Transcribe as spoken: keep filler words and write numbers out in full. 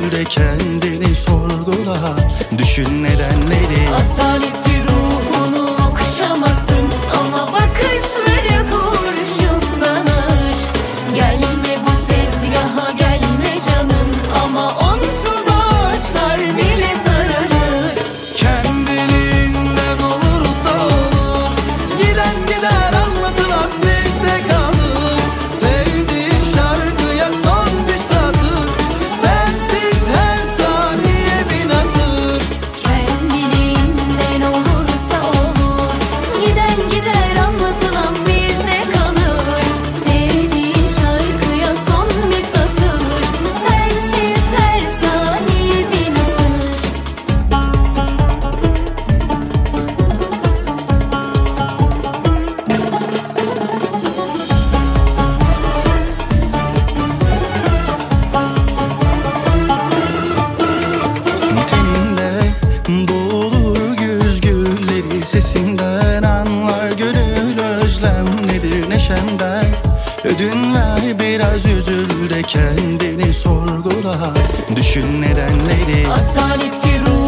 üzül de kendini sorgula. Düşün nedenleri. Asaleti ruhunu okşamasın ama bakışları kurşunlanır. Gelme bu tezgaha gelme canım ama onsuz ağaçlar bile sararır. Kendiliğinden olursa olur, giden gider anlatılan bizde kalır. Sevdiğin şarkıya son bir satır, sensiz her saniye bin asır. Kendiliğinden olursa olur, giden gider anlatılan bizde kalır. Sevdiğin şarkıya son bir satır, sensiz her saniye bin asır. Teninde boğulur güz gülleri, sesinden anlar gönül özlem nedir neşemden. Ödün ver biraz üzül de kendini sorgula. Düşün nedenleri. Asaleti ruh